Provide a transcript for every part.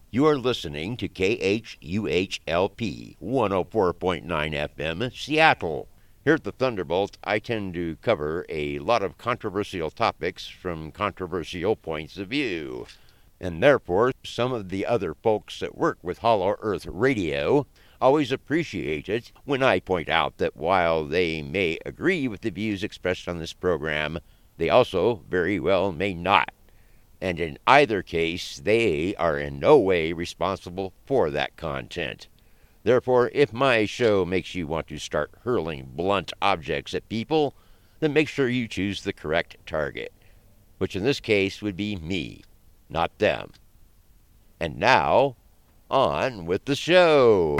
You are listening to KHUHLP 104.9 FM, Seattle. Here at the Thunderbolt, I tend to cover a lot of controversial topics from controversial points of view. And therefore, some of the other folks that work with Hollow Earth Radio always appreciate it when I point out that while they may agree with the views expressed on this program, they also very well may not. And in either case, they are in no way responsible for that content. Therefore, if my show makes you want to start hurling blunt objects at people, then make sure you choose the correct target, which in this case would be me, not them. And now, on with the show.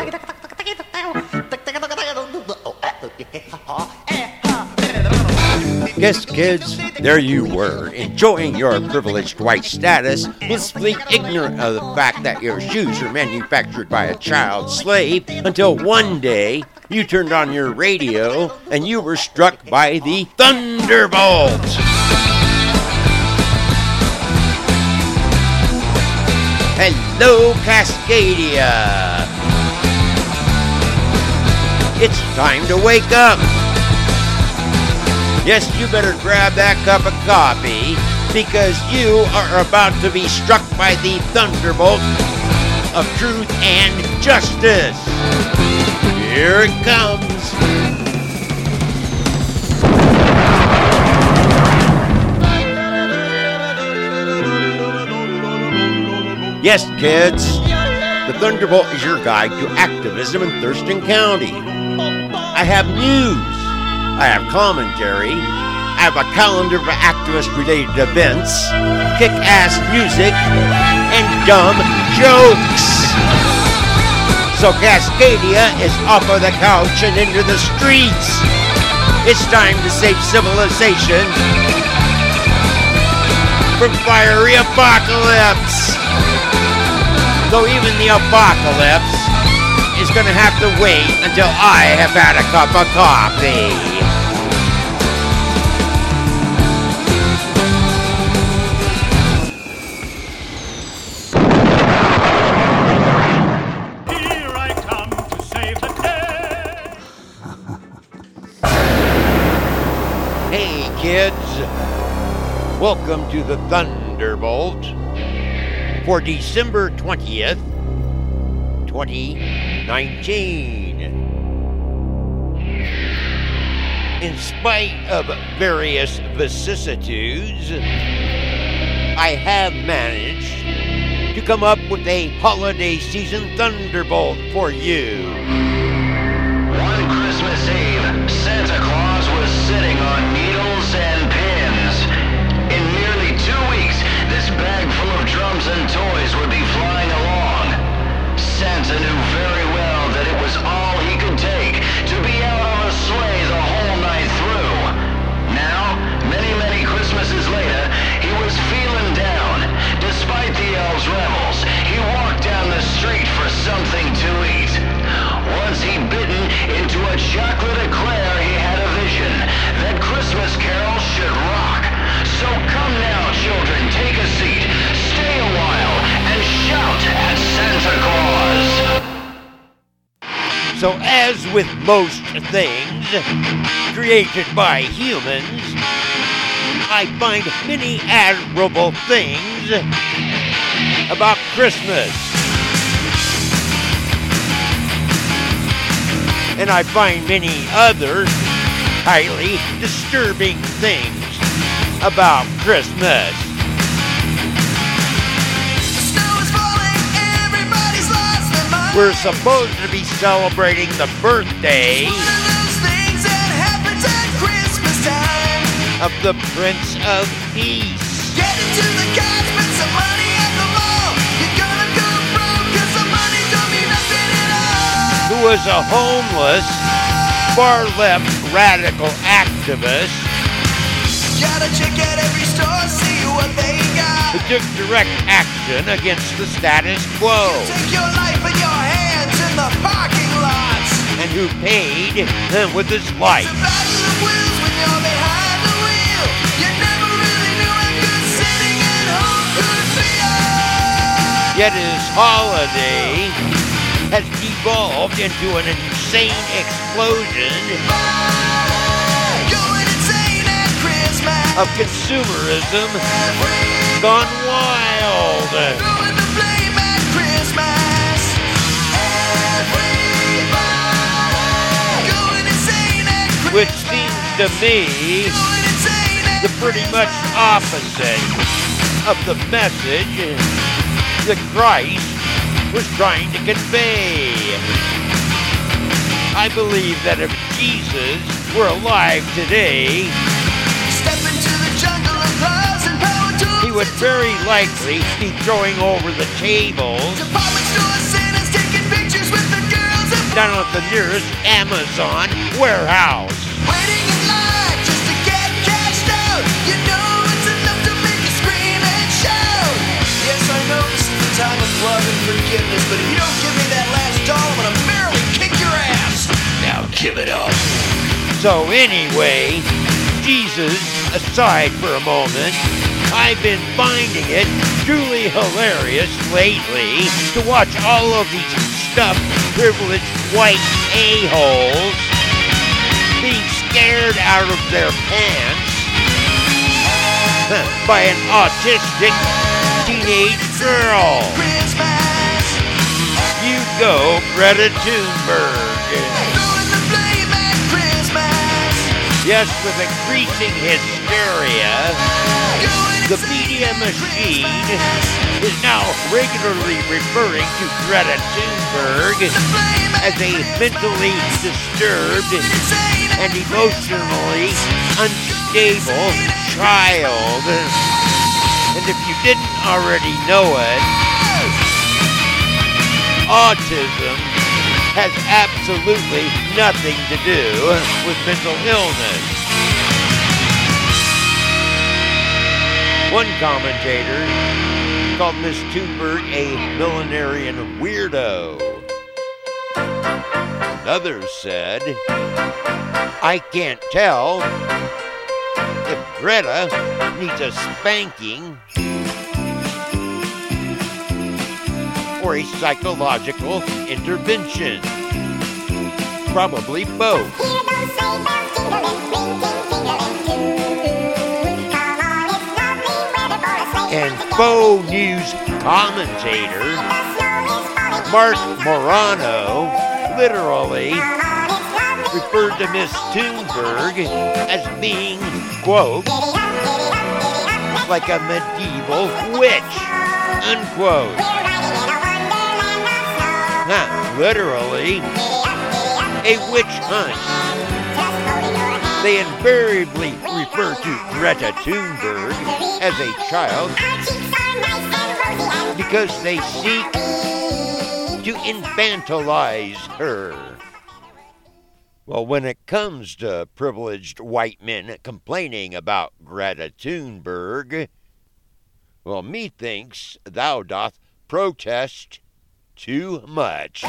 Yes, kids, there you were, enjoying your privileged white status, blissfully ignorant of the fact that your shoes are manufactured by a child slave, until one day you turned on your radio and you were struck by the Thunderbolt. Hello, Cascadia. It's time to wake up. Yes, you better grab that cup of coffee, because you are about to be struck by the thunderbolt of truth and justice. Here it comes. Yes, kids, the Thunderbolt is your guide to activism in Thurston County. I have news. I have commentary, I have a calendar for activist-related events, kick-ass music, and dumb jokes. So Cascadia is off of the couch and into the streets. It's time to save civilization from fiery apocalypse. Though even the apocalypse is going to have to wait until I have had a cup of coffee. Kids, welcome to the Thunderbolt for December 20th, 2019. In spite of various vicissitudes, I have managed to come up with a holiday season Thunderbolt for you. One Christmas Eve, Santa Claus was sitting on needles and pins. In nearly 2 weeks, this bag full of drums and toys would be flying along. Santa knew very well that it was all he could take to be out on a sleigh the whole night through. Now, many, many Christmases later, he was feeling down. Despite the elves' revels, he walked down the street for something to eat. Once he'd bitten into a chocolate eclair, he had a vision that Christmas carols should rock. So come now, children, take a seat, stay a while, and shout at Santa Claus. So as with most things created by humans, I find many admirable things about Christmas. And I find many other highly disturbing things about Christmas. We're supposed to be celebrating the birthday of the Prince of Peace. Get into the car, spend some money at the mall. You're gonna go broke, 'cause the money don't mean nothing at all. Who was a homeless, far-left radical activist Gotta check out every store, see what they got. who took direct action against the status quo Take your life in your hands in the parking lots. and who paid with his life. It's a battle of wills when you're behind the wheel. You never really knew how good sitting at home could feel. Yet his holiday has devolved into an insane explosion Going insane at Christmas. of consumerism gone wild. Throwing the flame at Christmas. Everybody going insane at Christmas. Which seems to me Going insane at the pretty much opposite of the message that Christ was trying to convey. I believe that if Jesus were alive today, Step into the jungle of claws and power tools. he would very likely be throwing over the tables Department store Santa's taking pictures with the girls and down at the nearest Amazon warehouse. waiting in line just to get cashed out. You know it's enough to make you scream and shout. Yes, I know this is the time of love and forgiveness, but if you don't give me that last doll, I'm gonna merrily kick your ass. Now give it up. So anyway, Jesus aside for a moment, I've been finding it truly hilarious lately to watch all of these stuffed, privileged white a-holes being scared out of their pants by an autistic teenage girl. Christmas, You go, Greta Thunberg. throwing the flame at Christmas. Yes, with increasing hysteria, Going the insane media at machine Christmas. is now regularly referring to Greta Thunberg The flame at as a mentally disturbed insane at and emotionally unstable child. And if you didn't already know it, autism has absolutely nothing to do with mental illness. One commentator called Miss Thunberg a millenarian weirdo. Others said, I can't tell if Greta needs a spanking or a psychological intervention. Probably both. And faux news commentator Mark Morano literally referred to Miss Thunberg as being, quote, like a medieval witch, unquote. Literally, a witch hunt. They invariably refer to Greta Thunberg as a child because they seek to infantilize her. Well, when it comes to privileged white men complaining about Greta Thunberg, well, methinks thou doth protest too much.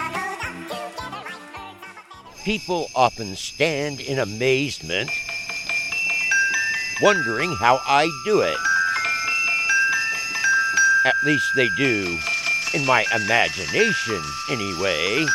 People often stand in amazement, wondering how I do it. At least they do, in my imagination, anyway.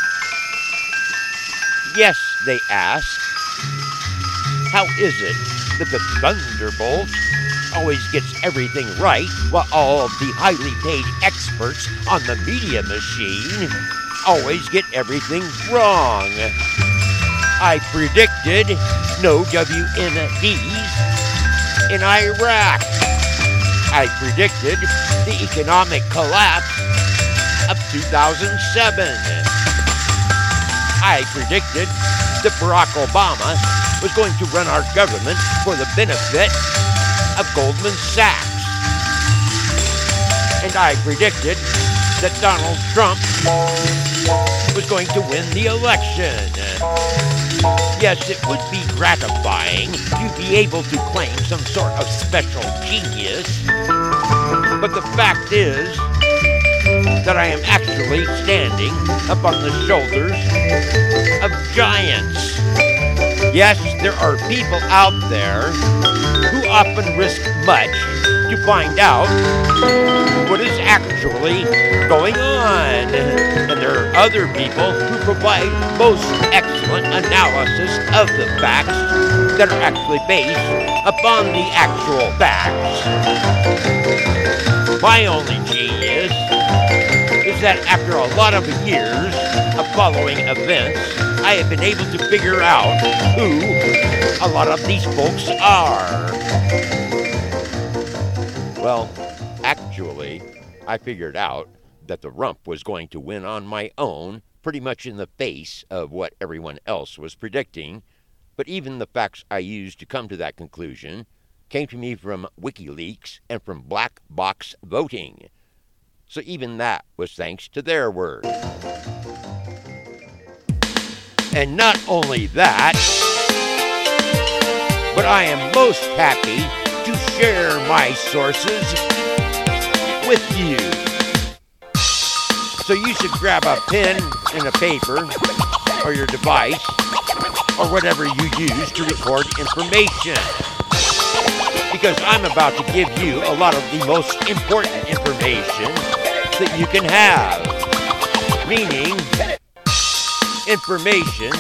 Yes, they ask, how is it that the Thunderbolt always gets everything right while all of the highly paid experts on the media machine always get everything wrong? I predicted no WMDs in Iraq. I predicted the economic collapse of 2007. I predicted that Barack Obama was going to run our government for the benefit of Goldman Sachs. And I predicted that Donald Trump was going to win the election. Yes, it would be gratifying to be able to claim some sort of special genius, but the fact is that I am actually standing upon the shoulders of giants. Yes, there are people out there who often risk much to find out what is actually going on. And there are other people who provide most excellent analysis of the facts that are actually based upon the actual facts. My only genius is that after a lot of years of following events, I have been able to figure out who a lot of these folks are. Well, actually, I figured out that the rump was going to win on my own, pretty much in the face of what everyone else was predicting. But even the facts I used to come to that conclusion came to me from WikiLeaks and from black box voting. So even that was thanks to their word. And not only that, but I am most happy to share my sources with you. So you should grab a pen and a paper, or your device, or whatever you use to record information. Because I'm about to give you a lot of the most important information that you can have. Meaning, information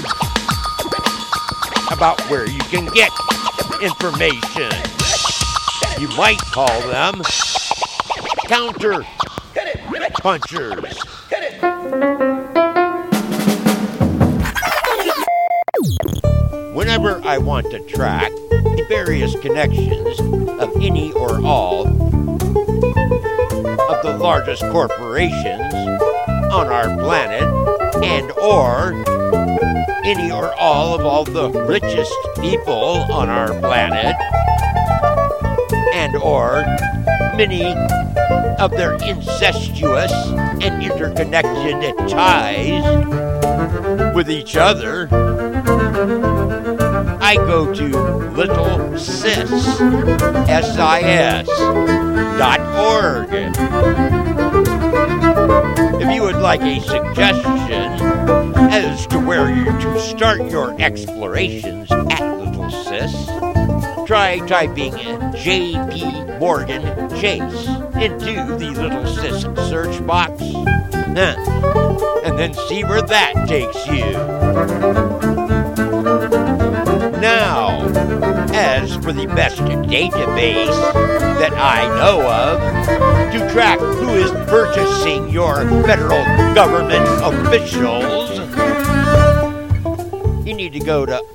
about where you can get information. You might call them counter punchers. Whenever I want to track the various connections of any or all of the largest corporations on our planet, and or any or all the richest people on our planet, and or many of their incestuous and interconnected ties with each other, I go to littlesis.org. If you would like a suggestion as to where to start your explorations at Little Sis, try typing J.P. Morgan Chase into the Little Sis search box, and then see where that takes you. Now, as for the best database that I know of to track who is purchasing your federal government officials, you need to go to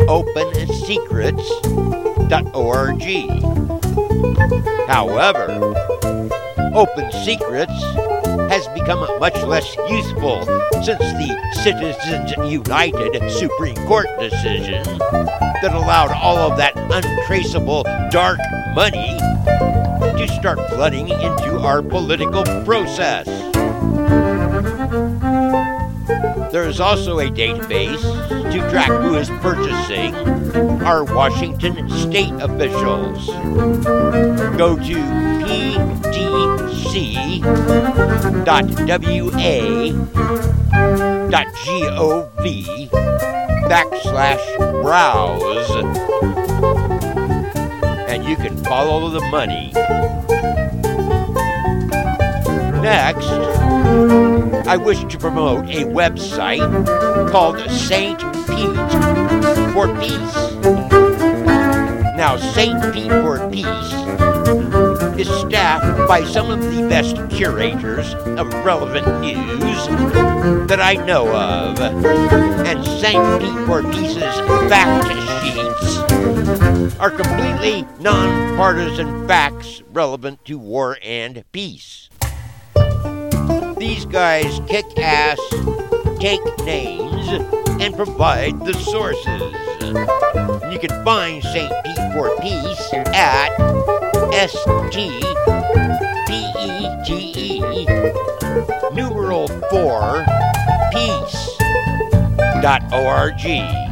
OpenSecrets.org. However, Open Secrets has become much less useful since the Citizens United Supreme Court decision that allowed all of that untraceable dark money to start flooding into our political process. There is also a database to track who is purchasing our Washington state officials. Go to ptc.wa.gov/browse, and you can follow the money. Next, I wish to promote a website called St. Pete for Peace. Now, St. Pete for Peace is staffed by some of the best curators of relevant news that I know of. And St. Pete for Peace's fact sheets are completely non-partisan facts relevant to war and peace. These guys kick ass, take names, and provide the sources. You can find St. Pete for Peace at STPET4Peace.org.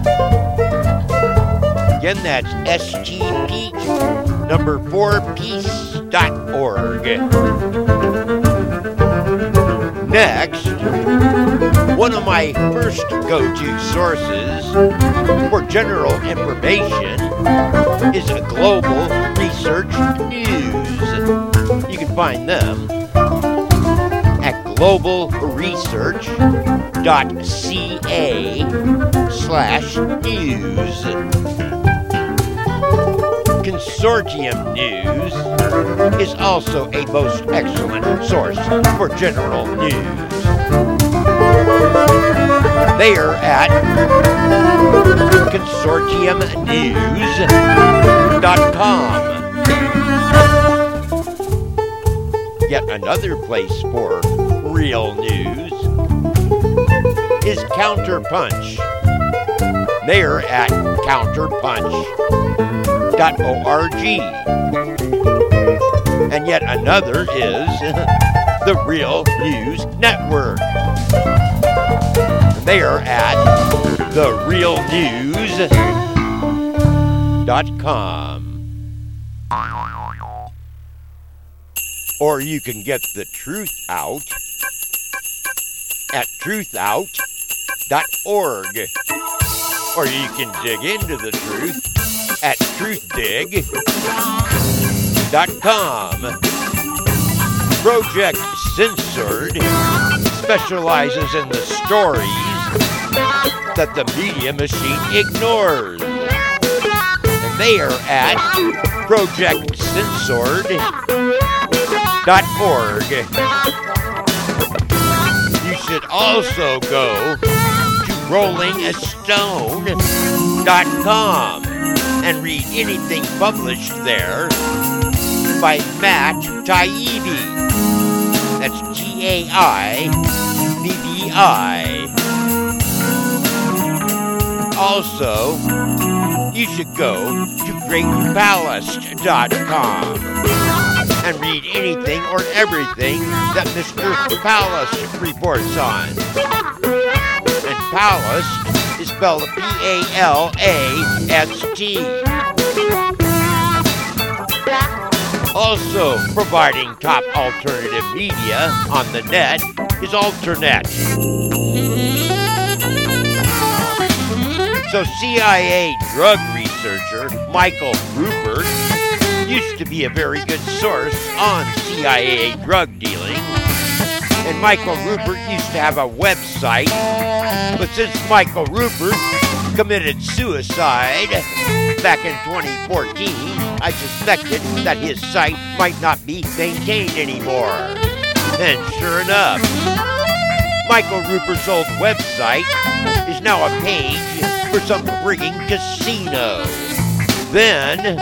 Again, that's STPET4Peace.org. Next, one of my first go-to sources for general information is Global Research News. find them at globalresearch.ca/news. Consortium News is also a most excellent source for general news. They are at consortiumnews.com. Yet another place for real news is Counterpunch. They are at counterpunch.org. And yet another is the Real News Network. They are at therealnews.com. Or you can get the truth out at truthout.org. Or you can dig into the truth at truthdig.com. Project Censored specializes in the stories that the media machine ignores. And they are at projectcensored.org. You should also go to rollingstone.com and read anything published there by Matt Taibbi. That's Taibbi. Also, you should go to greatpalast.com and read anything or everything that Mr. Palast reports on. And Palast is spelled P-A-L-A-S-T. Also providing top alternative media on the net is Alternet. So CIA drug researcher Michael Rupert used to be a very good source on CIA drug dealing. And Michael Rupert used to have a website, but since Michael Rupert committed suicide back in 2014, I suspected that his site might not be maintained anymore. And sure enough, Michael Rupert's old website is now a page for some frigging casino. Then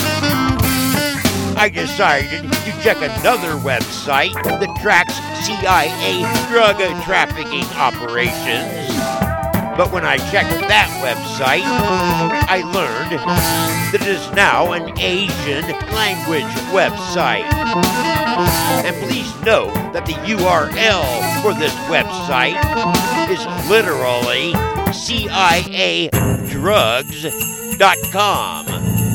I decided to check another website that tracks CIA drug trafficking operations. But when I checked that website, I learned that it is now an Asian language website. And please note that the URL for this website is literally ciadrugs.com.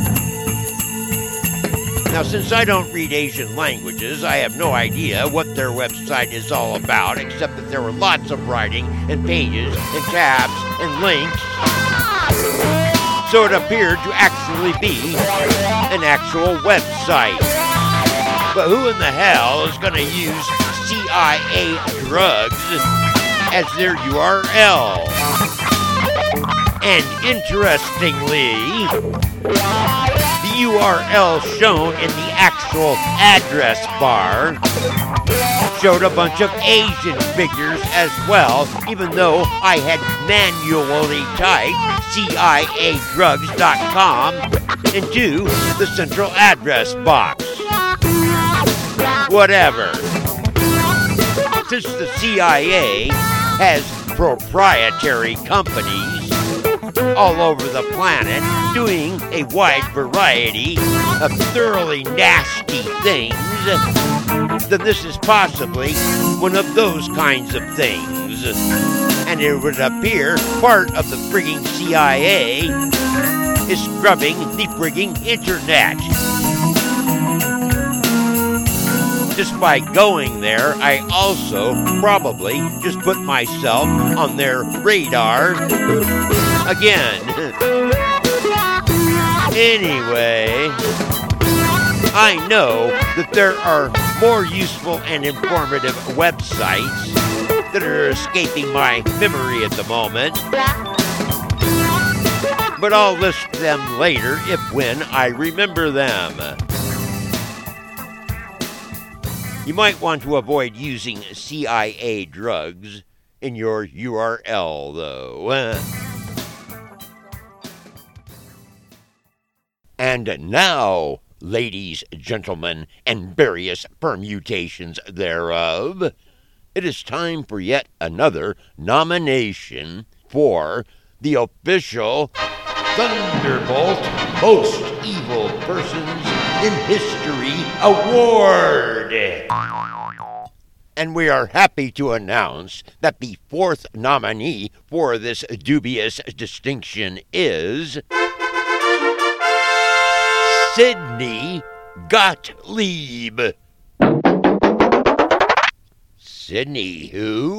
Now, since I don't read Asian languages, I have no idea what their website is all about, except that there were lots of writing and pages and tabs and links. So it appeared to actually be an actual website. But who in the hell is going to use CIA drugs as their URL? And interestingly, the URL shown in the actual address bar showed a bunch of Asian figures as well, even though I had manually typed ciadrugs.com into the central address box. Whatever. Since the CIA has proprietary companies all over the planet doing a wide variety of thoroughly nasty things, then this is possibly one of those kinds of things. And it would appear part of the frigging CIA is scrubbing the frigging internet. Just by going there, I also probably just put myself on their radar again. Anyway, I know that there are more useful and informative websites that are escaping my memory at the moment, but I'll list them later when I remember them. You might want to avoid using CIA drugs in your URL, though. And now, ladies, gentlemen, and various permutations thereof, it is time for yet another nomination for the official Thunderbolt Most Evil Persons in History Award. And we are happy to announce that the fourth nominee for this dubious distinction is Sidney Gottlieb. Sidney who?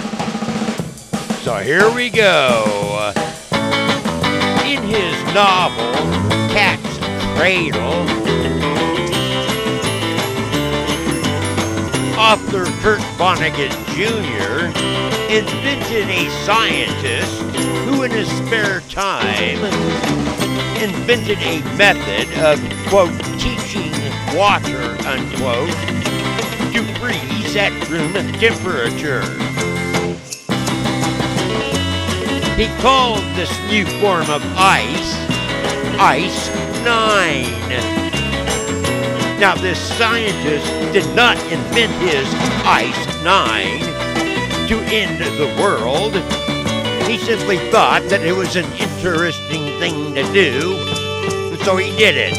So here we go. In his novel, Cat's Cradle, author Kurt Vonnegut Jr. invented a scientist who in his spare time invented a method of, quote, teaching water, unquote, to freeze at room temperature. He called this new form of ice, Ice 9. Now, this scientist did not invent his Ice 9 to end the world. He simply thought that it was an interesting thing to do, so he did it.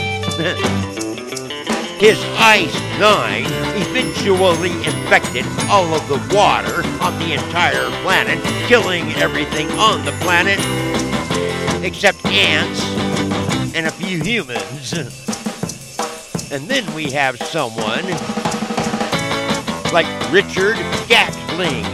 His Ice 9 eventually infected all of the water on the entire planet, killing everything on the planet except ants and a few humans. And then we have someone like Richard Gatling,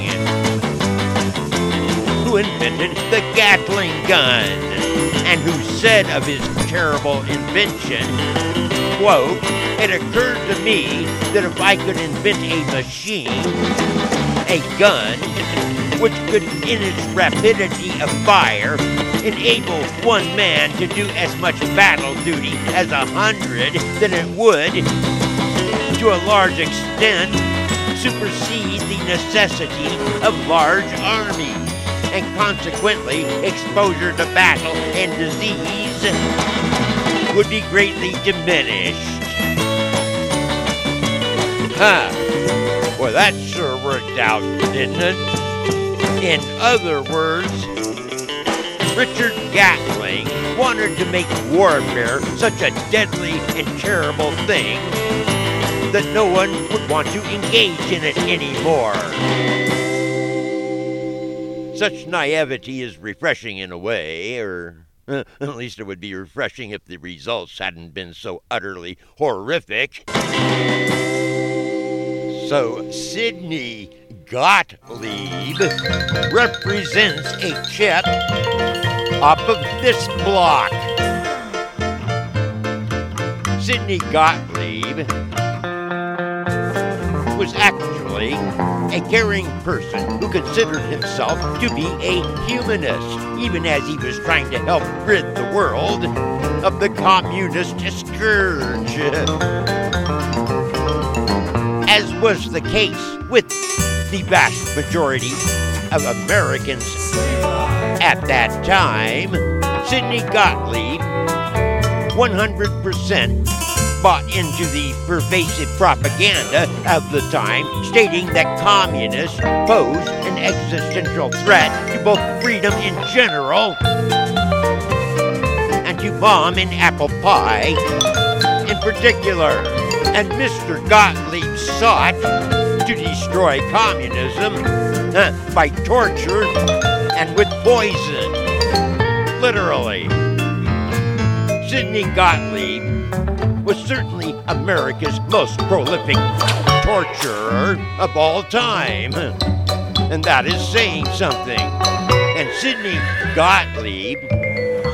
who invented the Gatling gun, and who said of his terrible invention, quote, "It occurred to me that if I could invent a machine, a gun, which could, in its rapidity of fire, enable one man to do as much battle duty as 100, then it would, to a large extent, supersede the necessity of large armies, and consequently exposure to battle and disease would be greatly diminished." Huh. Well, that sure worked out, didn't it? In other words, Richard Gatling wanted to make warfare such a deadly and terrible thing that no one would want to engage in it anymore. Such naivety is refreshing in a way, or at least it would be refreshing if the results hadn't been so utterly horrific. So Sidney Gottlieb represents a chip off of this block. Sidney Gottlieb was actually a caring person who considered himself to be a humanist, even as he was trying to help rid the world of the communist scourge. As was the case with the vast majority of Americans at that time, Sidney Gottlieb 100% bought into the pervasive propaganda of the time, stating that communists posed an existential threat to both freedom in general and to bomb and apple pie in particular. And Mr. Gottlieb sought to destroy communism by torture and with poison. Literally. Sidney Gottlieb was certainly America's most prolific torturer of all time. And that is saying something. And Sidney Gottlieb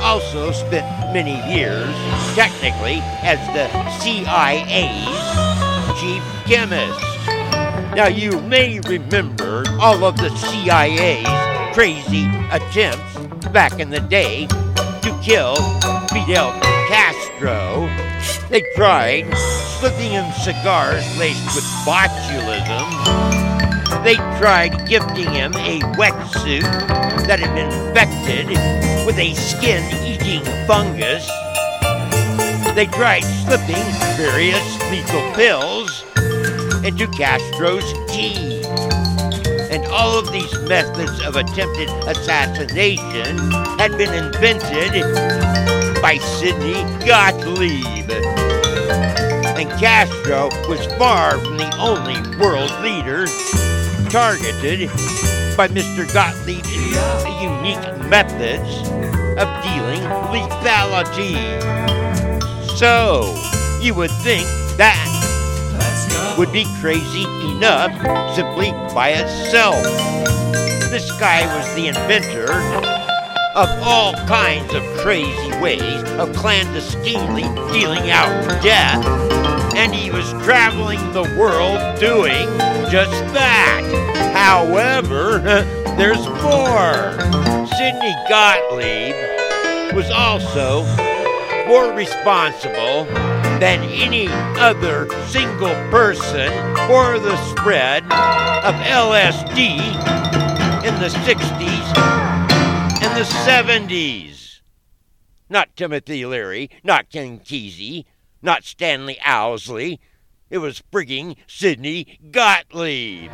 also spent many years, technically, as the CIA's chief chemist. Now, you may remember all of the CIA's crazy attempts back in the day to kill Fidel Castro. They tried slipping him cigars laced with botulism. They tried gifting him a wetsuit that had been infected with a skin-eating fungus. They tried slipping various lethal pills into Castro's tea. And all of these methods of attempted assassination had been invented by Sidney Gottlieb. And Castro was far from the only world leader targeted by Mr. Gottlieb's unique methods of dealing lethality. So, you would think that would be crazy enough simply by itself. This guy was the inventor of all kinds of crazy ways of clandestinely dealing out death, and he was traveling the world doing just that. However, there's more. Sidney Gottlieb was also more responsible than any other single person for the spread of LSD in the 60s and the 70s. Not Timothy Leary, not Ken Kesey, not Stanley Owsley. It was frigging Sidney Gottlieb,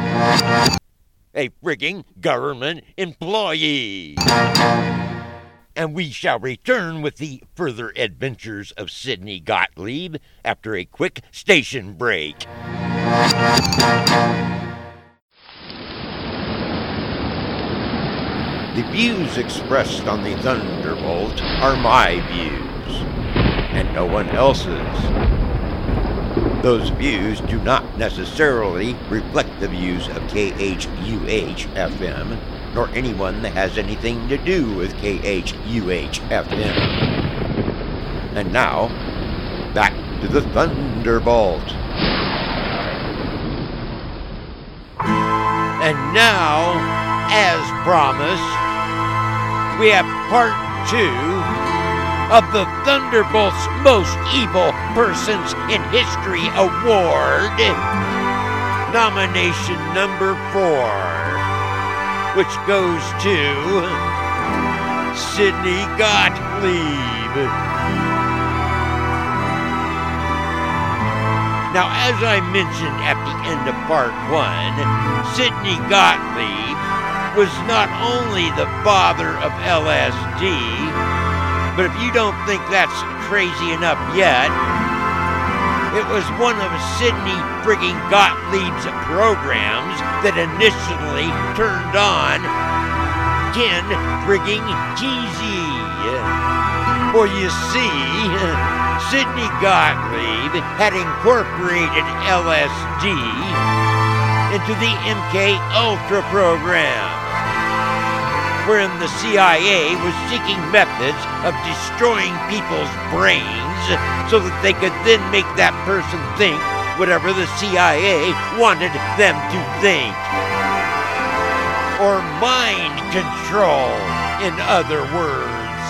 a frigging government employee. And we shall return with the further adventures of Sidney Gottlieb after a quick station break. The views expressed on the Thunderbolt are my views, and no one else's. Those views do not necessarily reflect the views of KHUH-FM, nor anyone that has anything to do with KHUH-FM. And now, back to the Thunderbolt. And now, as promised, we have part 2 of the Thunderbolt's Most Evil Persons in History Award, nomination number 4. Which goes to Sidney Gottlieb. Now, as I mentioned at the end of part 1, Sidney Gottlieb was not only the father of LSD, but if you don't think that's crazy enough yet, it was one of Sidney frigging Gottlieb's programs that initially turned on Ken frigging Kesey. For you see, Sidney Gottlieb had incorporated LSD into the MK Ultra program, wherein the CIA was seeking methods of destroying people's brains so that they could then make that person think whatever the CIA wanted them to think. Or mind control, in other words.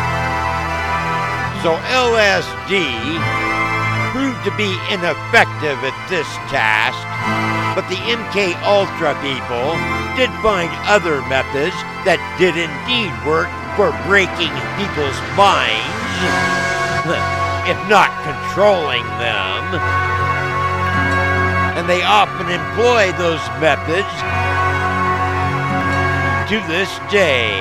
So LSD proved to be ineffective at this task, but the MK Ultra people did find other methods that did indeed work for breaking people's minds, if not controlling them. And they often employ those methods to this day.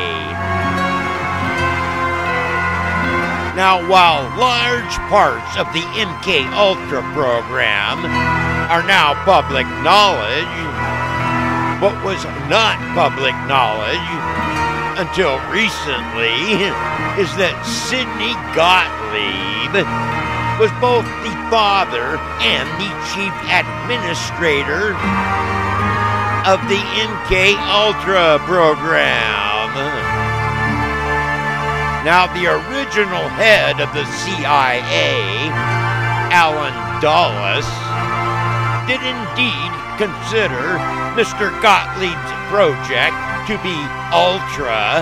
Now, while large parts of the MK Ultra program are now public knowledge, what was not public knowledge until recently is that Sidney Gottlieb was both the father and the chief administrator of the MK Ultra program. Now, the original head of the CIA, Alan Dulles, did indeed consider Mr. Gottlieb's project to be ultra,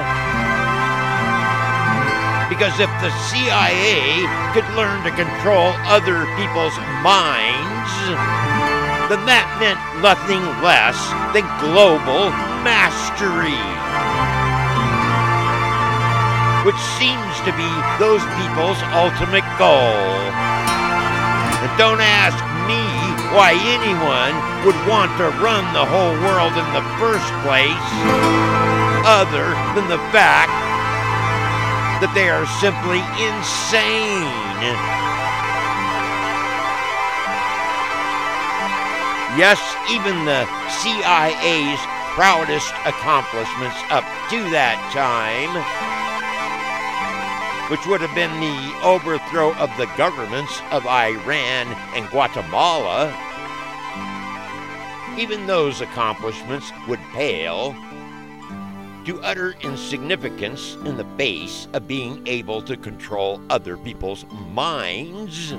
because if the CIA could learn to control other people's minds, then that meant nothing less than global mastery, which seems to be those people's ultimate goal. And don't ask me why anyone would want to run the whole world in the first place, other than the fact that they are simply insane. Yes, even the CIA's proudest accomplishments up to that time, which would have been the overthrow of the governments of Iran and Guatemala, even those accomplishments would pale to utter insignificance in the face of being able to control other people's minds.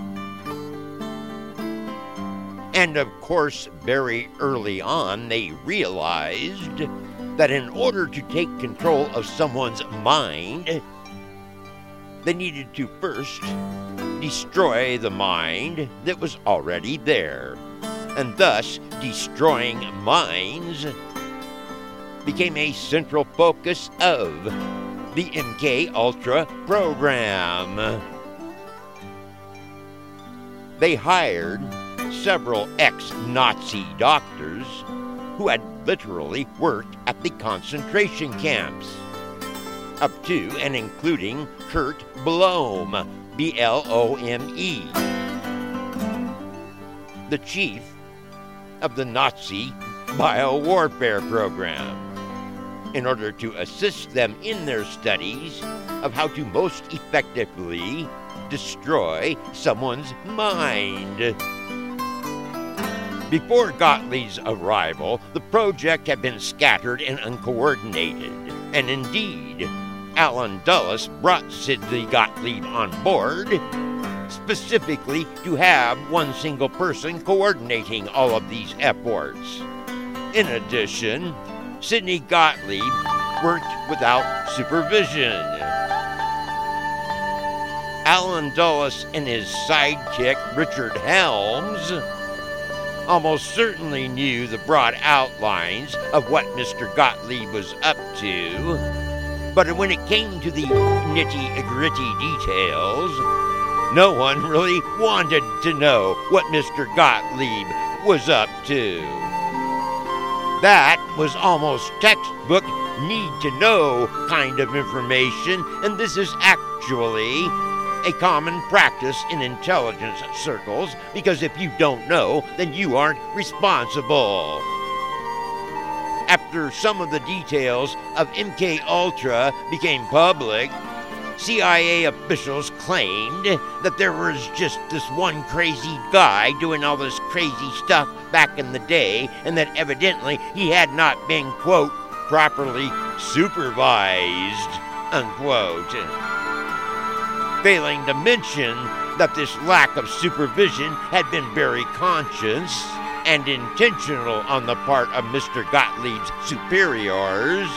And of course, very early on, they realized that in order to take control of someone's mind, they needed to first destroy the mind that was already there. And thus, destroying minds became a central focus of the MK Ultra program. They hired several ex-Nazi doctors who had literally worked at the concentration camps, up to and including Kurt Blome, B-L-O-M-E, the chief of the Nazi biowarfare program, in order to assist them in their studies of how to most effectively destroy someone's mind. Before Gottlieb's arrival, the project had been scattered and uncoordinated, and indeed, Alan Dulles brought Sidney Gottlieb on board specifically to have one single person coordinating all of these efforts. In addition, Sidney Gottlieb worked without supervision. Alan Dulles and his sidekick, Richard Helms, almost certainly knew the broad outlines of what Mr. Gottlieb was up to, but when it came to the nitty-gritty details, no one really wanted to know what Mr. Gottlieb was up to. That was almost textbook need-to-know kind of information, and this is actually a common practice in intelligence circles, because if you don't know, then you aren't responsible. After some of the details of MK Ultra became public, CIA officials claimed that there was just this one crazy guy doing all this crazy stuff back in the day, and that evidently he had not been, quote, properly supervised, unquote. Failing to mention that this lack of supervision had been very conscious and intentional on the part of Mr. Gottlieb's superiors.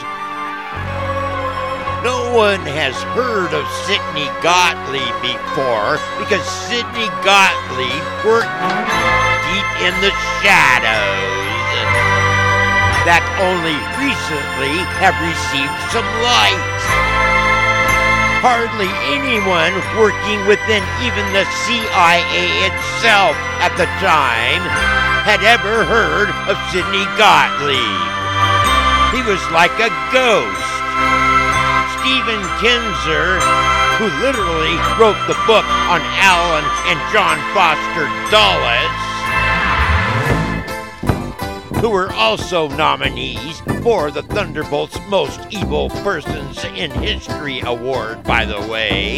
No one has heard of Sidney Gottlieb before, because Sidney Gottlieb worked deep in the shadows that only recently have received some light. Hardly anyone working within even the CIA itself at the time had ever heard of Sidney Gottlieb. He was like a ghost. Stephen Kinzer, who literally wrote the book on Alan and John Foster Dulles, who were also nominees for the Thunderbolt's Most Evil Persons in History Award, by the way.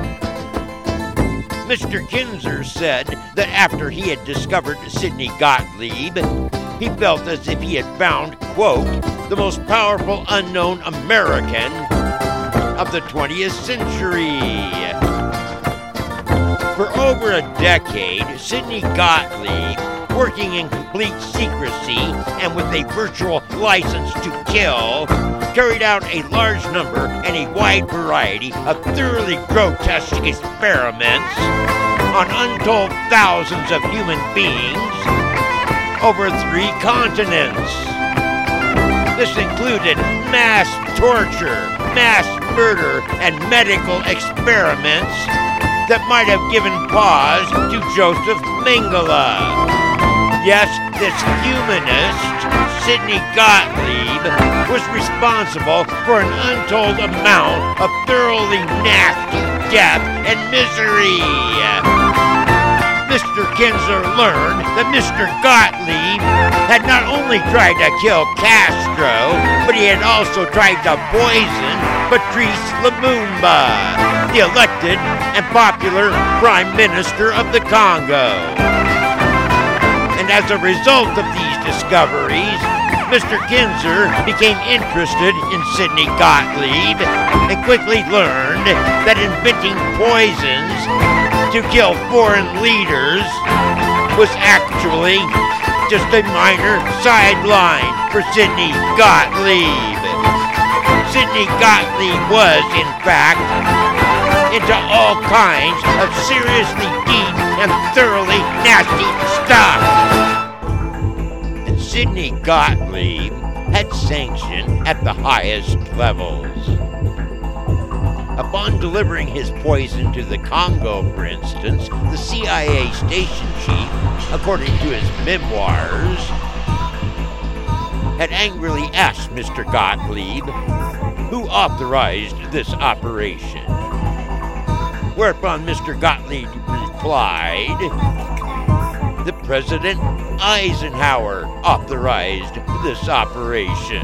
Mr. Kinzer said that after he had discovered Sidney Gottlieb, he felt as if he had found, quote, the most powerful unknown American of the 20th century. For over a decade, Sidney Gottlieb, working in complete secrecy and with a virtual license to kill, carried out a large number and a wide variety of thoroughly grotesque experiments on untold thousands of human beings over 3 continents. This included mass torture, mass murder, and medical experiments that might have given pause to Joseph Mengele. Yes, this humanist, Sidney Gottlieb, was responsible for an untold amount of thoroughly nasty death and misery. Mr. Kinzer learned that Mr. Gottlieb had not only tried to kill Castro, but he had also tried to poison Patrice Lumumba, the elected and popular Prime Minister of the Congo. And as a result of these discoveries, Mr. Kinzer became interested in Sidney Gottlieb and quickly learned that inventing poisons to kill foreign leaders was actually just a minor sideline for Sidney Gottlieb. Sidney Gottlieb was, in fact, into all kinds of seriously deep and thoroughly nasty stuff. And Sidney Gottlieb had sanction at the highest levels. Upon delivering his poison to the Congo, for instance, the CIA station chief, according to his memoirs, had angrily asked Mr. Gottlieb who authorized this operation. Whereupon Mr. Gottlieb replied that President Eisenhower authorized this operation.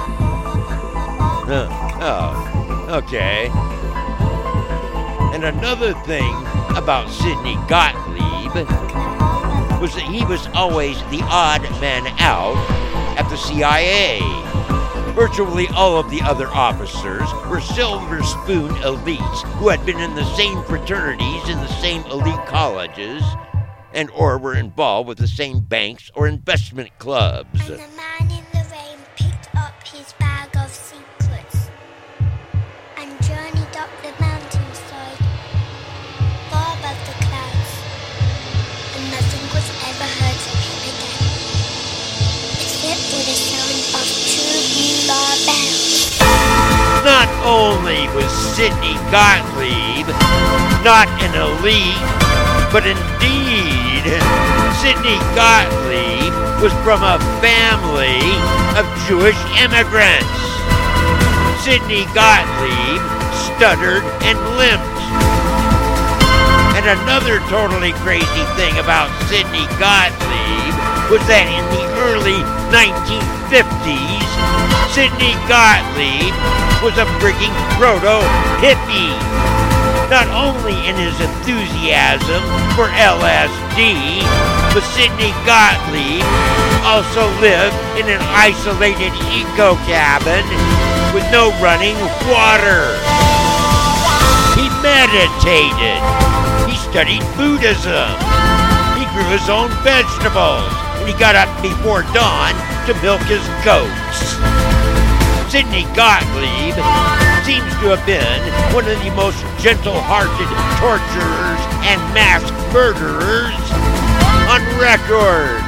Okay. And another thing about Sidney Gottlieb was that he was always the odd man out at the CIA. Virtually all of the other officers were silver spoon elites who had been in the same fraternities in the same elite colleges and or were involved with the same banks or investment clubs. And the man in the rain picked up his bag of secrets and journeyed up the mountainside, far above the clouds, and nothing was ever heard from him again, except for the sound of true bugler bells. Not only was Sidney Gottlieb not an elite, but indeed, Sidney Gottlieb was from a family of Jewish immigrants. Sidney Gottlieb stuttered and limped. And another totally crazy thing about Sidney Gottlieb was that in the early 1950s, Sidney Gottlieb was a freaking proto-hippie. Not only in his enthusiasm for LSD, but Sidney Gottlieb also lived in an isolated eco-cabin with no running water. He meditated. He studied Buddhism. He grew his own vegetables. And he got up before dawn to milk his goats. Sidney Gottlieb seems to have been one of the most gentle-hearted torturers and mass murderers on record.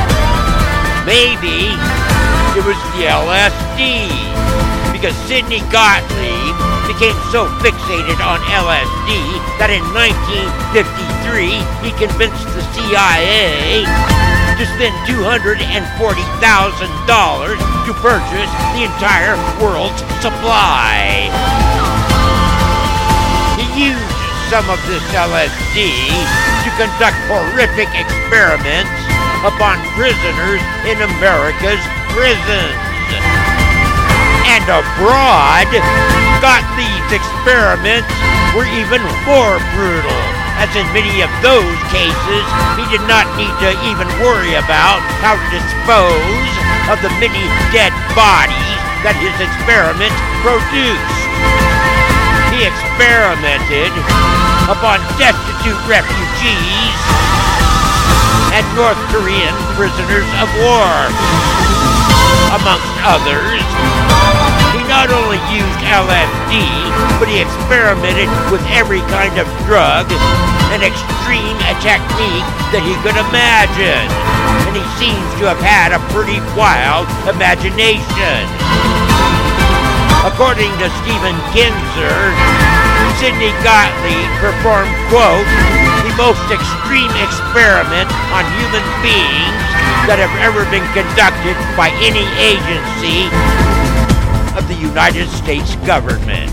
Maybe it was the LSD, because Sidney Gottlieb became so fixated on LSD that in 1953 he convinced the CIA to spend $240,000 to purchase the entire world's supply. He used some of this LSD to conduct horrific experiments upon prisoners in America's prisons. And abroad, Gottlieb's experiments were even more brutal, as in many of those cases, he did not need to even worry about how to dispose of the many dead bodies that his experiments produced. he experimented upon destitute refugees and North Korean prisoners of war. Amongst others, he not only used LSD, but he experimented with every kind of drug and extreme technique that he could imagine. And he seems to have had a pretty wild imagination. According to Stephen Kinzer, Sidney Gottlieb performed, quote, the most extreme experiment on human beings that have ever been conducted by any agency of the United States government.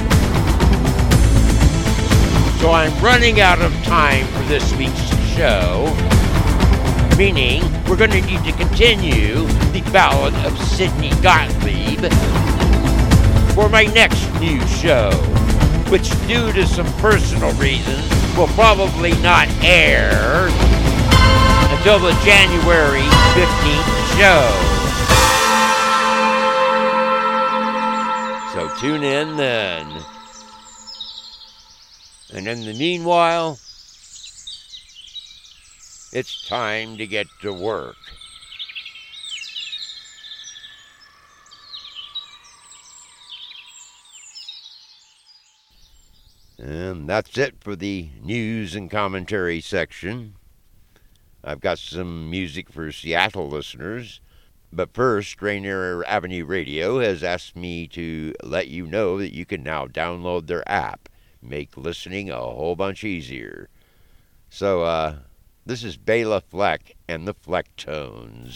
So I'm running out of time for this week's show, meaning we're going to need to continue the Ballad of Sidney Gottlieb for my next news show, which due to some personal reasons will probably not air until the January 15th show. So tune in then. And in the meanwhile, it's time to get to work. And that's it for the news and commentary section. I've got some music for Seattle listeners. But first, Rainier Avenue Radio has asked me to let you know that you can now download their app. Make listening a whole bunch easier. So, this is Bela Fleck and the Flecktones.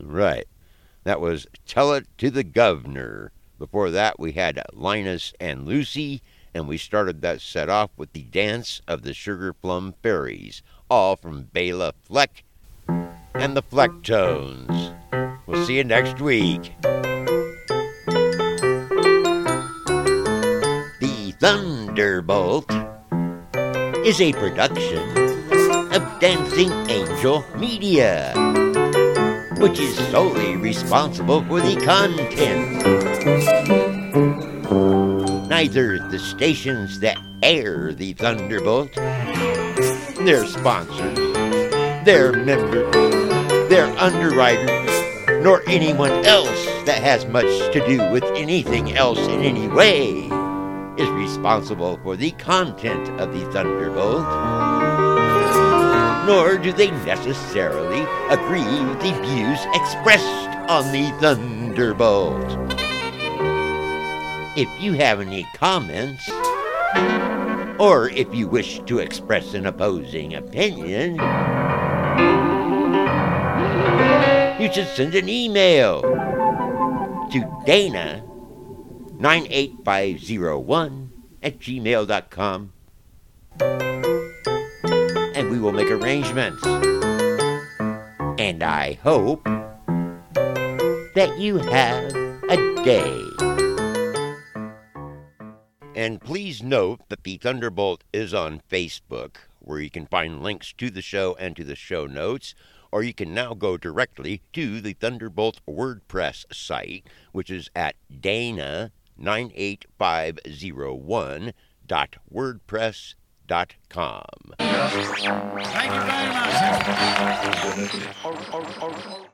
Right. That was Tell It to the Governor. Before that, we had Linus and Lucy, and we started that set off with the Dance of the Sugar Plum Fairies, all from Bela Fleck and the Flecktones. We'll see you next week. The Thunderbolt is a production of Dancing Angel Media, which is solely responsible for the content. Neither the stations that air the Thunderbolt, their sponsors, their members, their underwriters, nor anyone else that has much to do with anything else in any way is responsible for the content of the Thunderbolt, nor do they necessarily agree with the views expressed on the Thunderbolt. If you have any comments, or if you wish to express an opposing opinion, you should send an email to Dana98501@gmail.com, and we will make arrangements. And I hope that you have a day. And please note that the Thunderbolt is on Facebook, where you can find links to the show and to the show notes, or you can now go directly to the Thunderbolt WordPress site, which is at Dana98501.wordpress.com. Thank you very much.